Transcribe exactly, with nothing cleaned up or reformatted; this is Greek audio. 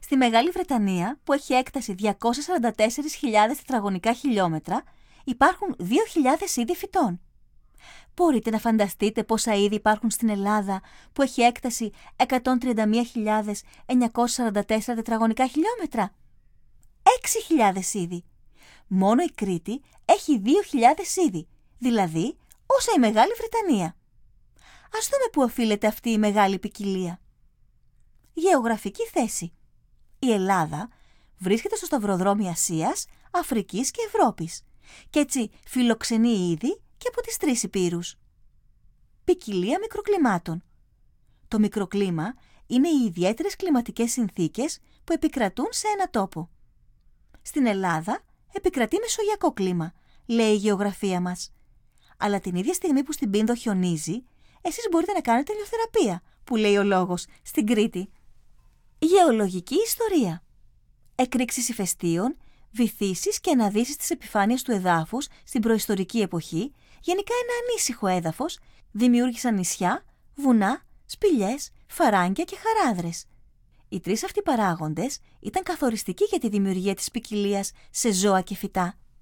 Στη Μεγάλη Βρετανία, που έχει έκταση διακόσιες σαράντα τέσσερις χιλιάδες τετραγωνικά χιλιόμετρα, υπάρχουν δύο χιλιάδες είδη φυτών. Μπορείτε να φανταστείτε πόσα είδη υπάρχουν στην Ελλάδα, που έχει έκταση εκατόν τριάντα μία χιλιάδες εννιακόσια σαράντα τέσσερα τετραγωνικά χιλιόμετρα. έξι χιλιάδες είδη. Μόνο η Κρήτη έχει δύο χιλιάδες είδη, δηλαδή όσα η Μεγάλη Βρετανία. Ας δούμε πού οφείλεται αυτή η μεγάλη ποικιλία. Γεωγραφική θέση. Η Ελλάδα βρίσκεται στο σταυροδρόμι Ασίας, Αφρικής και Ευρώπης και έτσι φιλοξενεί είδη και από τις τρεις υπήρους. Ποικιλία μικροκλιμάτων. Το μικροκλίμα είναι οι ιδιαίτερες κλιματικές συνθήκες που επικρατούν σε ένα τόπο. Στην Ελλάδα επικρατεί μεσογειακό κλίμα, λέει η γεωγραφία μας. Αλλά την ίδια στιγμή που στην Πίνδο χιονίζει, εσείς μπορείτε να κάνετε ηλιοθεραπεία, που λέει ο λόγος, στην Κρήτη. Γεωλογική ιστορία. Εκρήξεις ηφαιστείων, βυθίσεις και αναδύσεις της επιφάνειας του εδάφους στην προϊστορική εποχή, γενικά ένα ανήσυχο έδαφος, δημιούργησαν νησιά, βουνά, σπηλιές, φαράγγια και χαράδρες. Οι τρεις αυτοί παράγοντες ήταν καθοριστικοί για τη δημιουργία της ποικιλίας σε ζώα και φυτά.